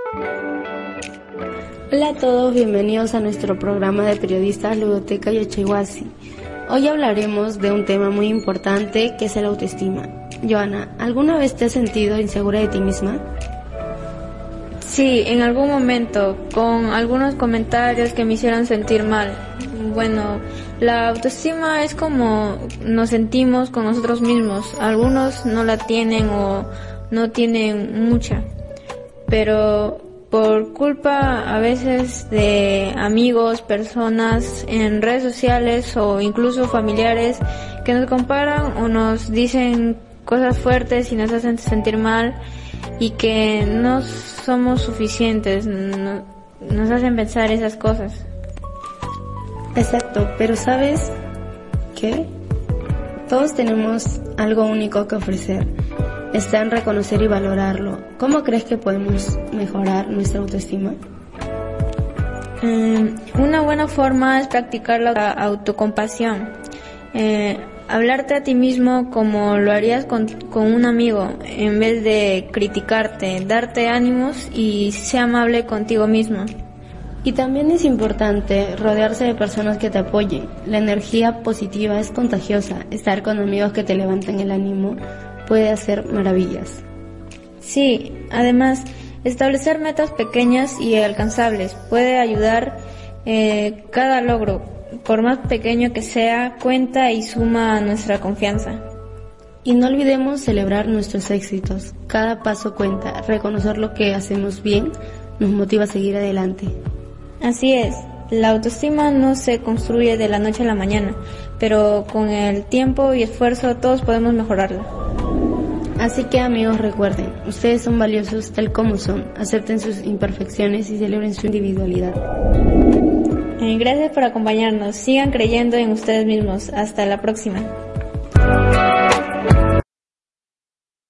Hola a todos, bienvenidos a nuestro programa de periodistas Ludoteca Yachaywasi. Hoy hablaremos de un tema muy importante que es el autoestima. Joana, ¿alguna vez te has sentido insegura de ti misma? Sí, en algún momento, con algunos comentarios que me hicieron sentir mal. Bueno, la autoestima es como nos sentimos con nosotros mismos. Algunos no la tienen o no tienen mucha, pero por culpa a veces de amigos, personas en redes sociales o incluso familiares que nos comparan o nos dicen cosas fuertes y nos hacen sentir mal y que no somos suficientes, nos hacen pensar esas cosas. Exacto, pero ¿sabes qué? Todos tenemos algo único que ofrecer. Está en reconocer y valorarlo. ¿Cómo crees que podemos mejorar nuestra autoestima? Una buena forma es practicar la autocompasión. Hablarte a ti mismo como lo harías con un amigo, en vez de criticarte, darte ánimos y ser amable contigo mismo. Y también es importante rodearse de personas que te apoyen. La energía positiva es contagiosa. Estar con amigos que te levanten el ánimo puede hacer maravillas. Sí, además, establecer metas pequeñas y alcanzables puede ayudar. Cada logro, por más pequeño que sea, cuenta y suma a nuestra confianza. Y no olvidemos celebrar nuestros éxitos. Cada paso cuenta. Reconocer lo que hacemos bien nos motiva a seguir adelante. Así es, la autoestima no se construye de la noche a la mañana, pero con el tiempo y esfuerzo todos podemos mejorarla. Así que amigos, recuerden, ustedes son valiosos tal como son, acepten sus imperfecciones y celebren su individualidad. Gracias por acompañarnos, sigan creyendo en ustedes mismos, hasta la próxima.